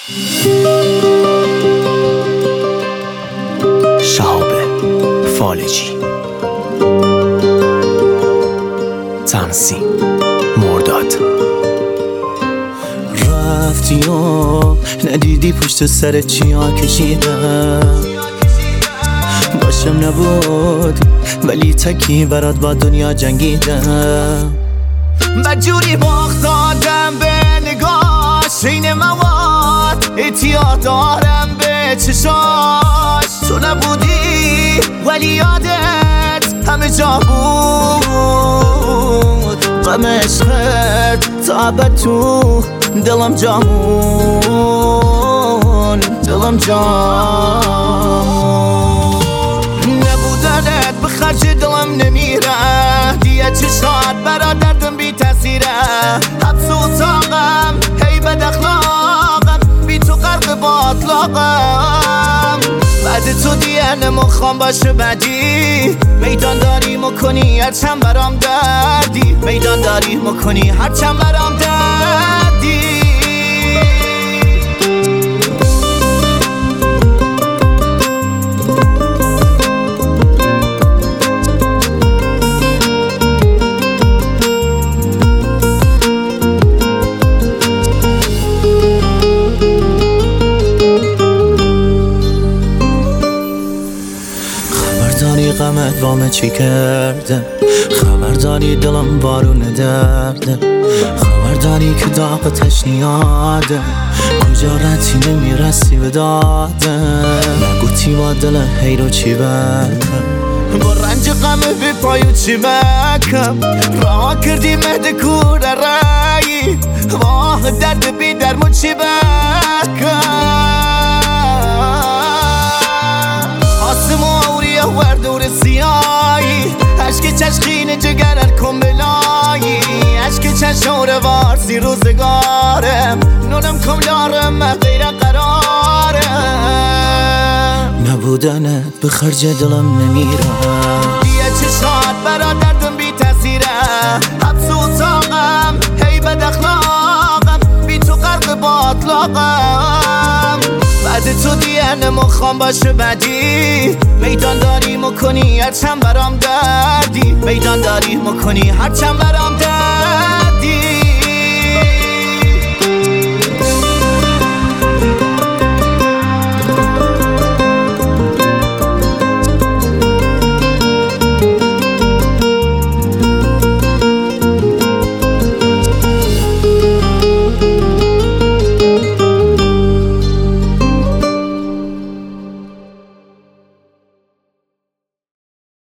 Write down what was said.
شهاب فالجی، تنظیم مرداد. رفتی و ندیدی پشت سر چیا کشیدم، باشم نبود ولی تکی برات با دنیا جنگیدم. بدجوری باخت دادم به نگاش، این مواد اعتیاد دارم به چشاش. تو نبودی ولی یادت همه جا بود، غم عشقت تا ابد تو دلم جامون، دلم جامون. نبودنت به خرج دلم نمیره، دیگه چشات برا دردم بی تاثیره. حبس و اتاقم هی بد اخلاقم، بی تو غرق با اطلاقم. بعد تو دیگه نمیخوام باشه بدی، میدان داری مکنی هرچند برام دردی، میدان داری مکنی هرچند برام دردی. خبرداری غمت وامه چی کرده، خبرداری دلم بارون درده، خبرداری که داغ تشنیاده، کجا رتی نمیرسی به داده. نگوتی با دل حیرو چی بکم، با رنج غم بی پایو چی بکم. راه کردی مهد کور رایی، واه درد بی درمون چی بکم. ورد و سیایی، عشق چشقین جگرن کمبلایی، عشق چشور وارسی روزگارم، نونم کملارم غیر قرارم. نبودنت به خرج دلم نمیرم، دیگه چشات برا دردم بی تاثیره. حبس و اتاقم هی بد اخلاقم، بی تو غرق با اطلاقم. بعد تو دیگه نمیخوام باشه بدی، میدان داری مکنی هرچند برام دردی، میدان داری مکنی هرچند برام دردی.